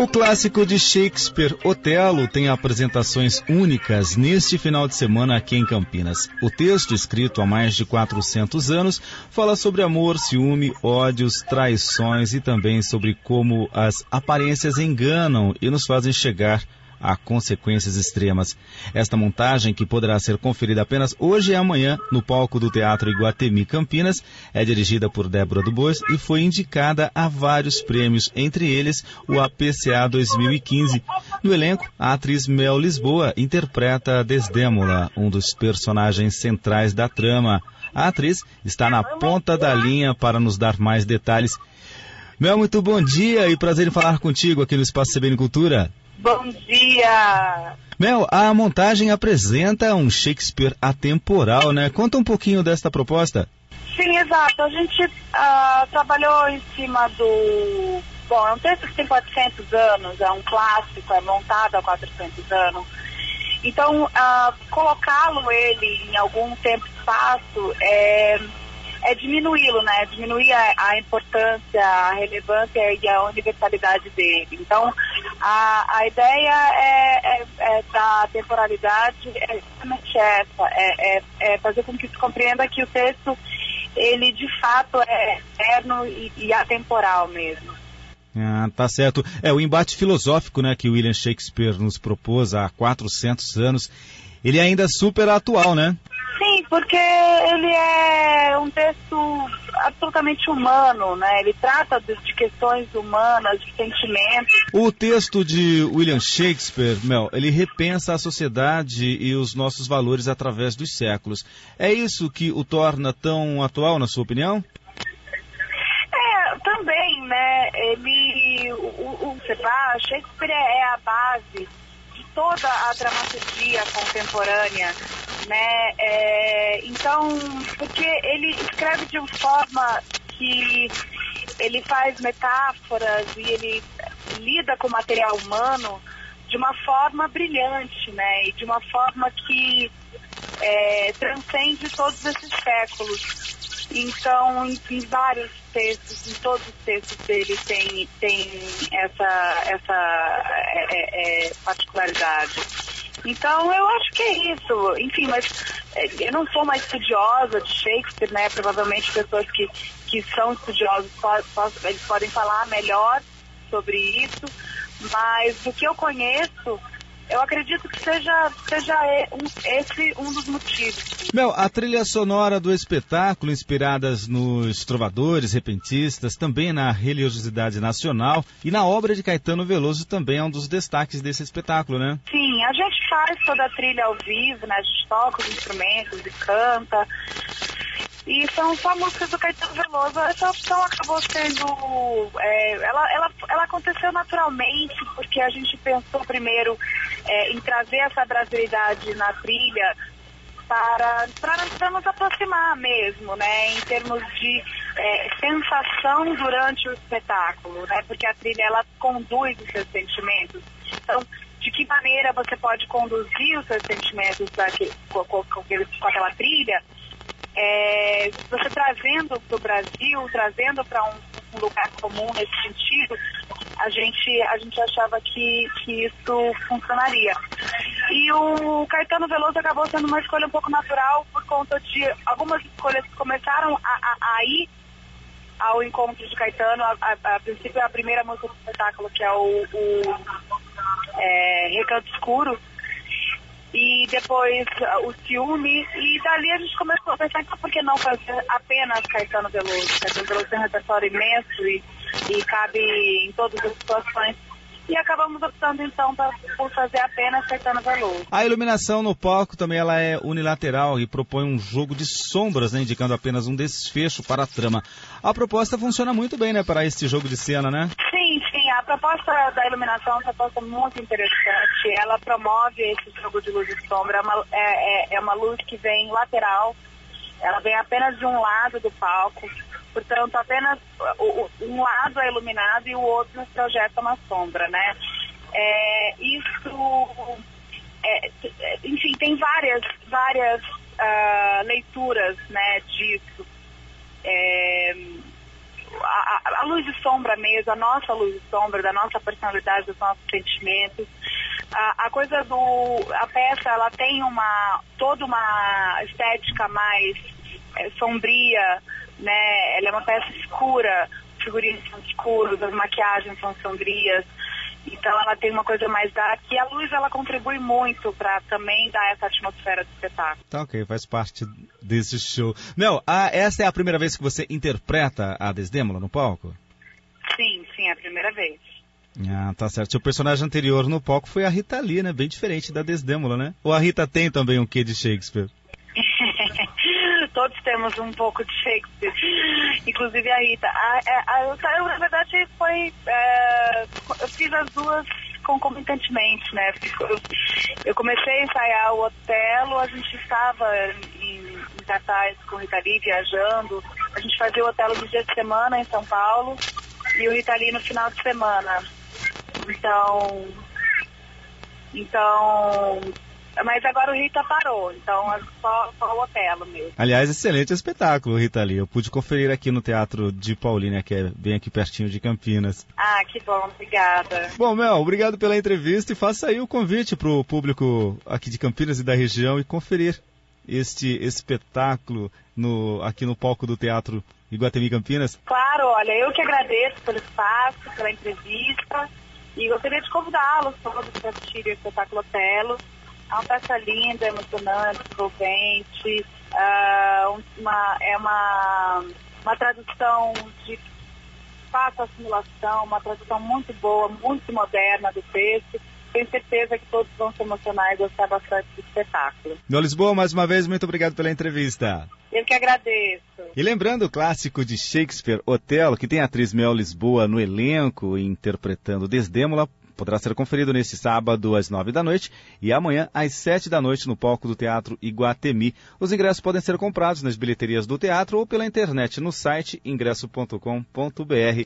O clássico de Shakespeare, Otelo, tem apresentações únicas neste final de semana aqui em Campinas. O texto, escrito há mais de 400 anos, fala sobre amor, ciúme, ódios, traições e também sobre como as aparências enganam e nos fazem chegar a consequências extremas. Esta montagem, que poderá ser conferida apenas hoje e amanhã no palco do Teatro Iguatemi Campinas, é dirigida por Débora Dubois e foi indicada a vários prêmios, entre eles o APCA 2015. No elenco, a atriz Mel Lisboa interpreta a Desdémona, um dos personagens centrais da trama. A atriz está na ponta da linha para nos dar mais detalhes. Mel, muito bom dia e prazer em falar contigo aqui no Espaço CBN Cultura. Bom dia! Mel, a montagem apresenta um Shakespeare atemporal, né? Conta um pouquinho desta proposta. Sim, exato. A gente trabalhou em cima do... Bom, é um texto que tem 400 anos, é um clássico, é montado há 400 anos. Então, colocá-lo ele em algum tempo e espaço é diminuí-lo, né? Diminuir a importância, a relevância e a universalidade dele. Então, a ideia da temporalidade é justamente essa, é fazer com que se compreenda que o texto, ele de fato é eterno e atemporal mesmo. Ah, tá certo. É o embate filosófico, né, que William Shakespeare nos propôs há 400 anos. Ele é ainda super atual, né? Sim, porque ele é um texto absolutamente humano, né? Ele trata de questões humanas, de sentimentos. O texto de William Shakespeare, Mel, ele repensa a sociedade e os nossos valores através dos séculos. É isso que o torna tão atual, na sua opinião? Também, né? Shakespeare é a base de toda a dramaturgia contemporânea, né? Então, porque ele escreve de uma forma que ele faz metáforas e ele lida com o material humano de uma forma brilhante, né? E de uma forma que transcende todos esses séculos. Então, em vários textos, em todos os textos dele tem essa particularidade. Então, eu acho que é isso. Enfim, mas eu não sou uma estudiosa de Shakespeare, né? Provavelmente pessoas que são estudiosos eles podem falar melhor sobre isso, mas do que eu conheço, eu acredito que seja esse um dos motivos. Mel, a trilha sonora do espetáculo, inspiradas nos trovadores, repentistas, também na religiosidade nacional e na obra de Caetano Veloso, também é um dos destaques desse espetáculo, né? Sim, a gente faz toda a trilha ao vivo, né? A gente toca os instrumentos e canta. E são só músicas do Caetano Veloso. Essa opção acabou sendo... ela aconteceu naturalmente, porque a gente pensou primeiro em trazer essa brasilidade na trilha para nos aproximar mesmo, né? Em termos de sensação durante o espetáculo, né? Porque a trilha, ela conduz os seus sentimentos. Então, de que maneira você pode conduzir os seus sentimentos com aquela trilha? Você trazendo para o Brasil, trazendo para um lugar comum nesse sentido, a gente achava que isso funcionaria. E o Caetano Veloso acabou sendo uma escolha um pouco natural por conta de algumas escolhas que começaram a ir ao encontro de Caetano. A princípio, a primeira música do espetáculo, que é o Recanto Escuro, e depois o Ciúme, e dali a gente começou a pensar, então por que não fazer apenas Caetano Veloso? Caetano Veloso tem um repertório imenso e cabe em todas as situações. E acabamos optando então por fazer apenas Caetano Veloso. A iluminação no palco também ela é unilateral e propõe um jogo de sombras, né, indicando apenas um desfecho para a trama. A proposta funciona muito bem, né, para este jogo de cena, né? Sim, a proposta da iluminação é uma proposta muito interessante. Ela promove esse jogo de luz e sombra. É uma luz que vem lateral, ela vem apenas de um lado do palco. Portanto, apenas um lado é iluminado e o outro projeta uma sombra, né? Enfim, tem várias leituras, né, disso. a luz e sombra mesmo, a nossa luz e sombra, da nossa personalidade, dos nossos sentimentos. A coisa a peça, ela tem toda uma estética mais sombria, né? Ela é uma peça escura, os figurinos são escuros, as maquiagens são sombrias. Então ela tem uma coisa mais dark, e a luz ela contribui muito para também dar essa atmosfera do espetáculo. Tá ok, faz parte desse show. Mel, essa é a primeira vez que você interpreta a Desdémola no palco? Sim, é a primeira vez. Ah, tá certo. Seu personagem anterior no palco foi a Rita Lee, né? Bem diferente da Desdémola, né? Ou a Rita tem também um quê de Shakespeare? Todos temos um pouco de Shakespeare, inclusive a Rita. Eu na verdade, eu fiz as duas concomitantemente, né? Eu comecei a ensaiar o Otelo, a gente estava em cartaz com o Rita Lee, viajando. A gente fazia o Otelo no dia de semana em São Paulo e o Rita Lee no final de semana. Então, mas agora o Rita parou, então é só o Otelo mesmo. Aliás, excelente espetáculo, Rita Lee. Eu pude conferir aqui no Teatro de Paulínia, que é bem aqui pertinho de Campinas. Ah, que bom, obrigada. Bom, Mel, obrigado pela entrevista e faça aí o convite para o público aqui de Campinas e da região e conferir este espetáculo aqui no palco do Teatro Iguatemi Campinas. Claro, olha, eu que agradeço pelo espaço, pela entrevista e gostaria de convidá-los todos para assistirem o espetáculo Otelo. É uma peça linda, emocionante, envolvente, é uma tradução de fácil assimilação, uma tradução muito boa, muito moderna do texto. Tenho certeza que todos vão se emocionar e gostar bastante do espetáculo. Mel Lisboa, mais uma vez, muito obrigado pela entrevista. Eu que agradeço. E lembrando o clássico de Shakespeare, Otelo, que tem a atriz Mel Lisboa no elenco interpretando Desdémola, poderá ser conferido neste sábado às 9 da noite e amanhã às 7 da noite no palco do Teatro Iguatemi. Os ingressos podem ser comprados nas bilheterias do teatro ou pela internet no site ingresso.com.br.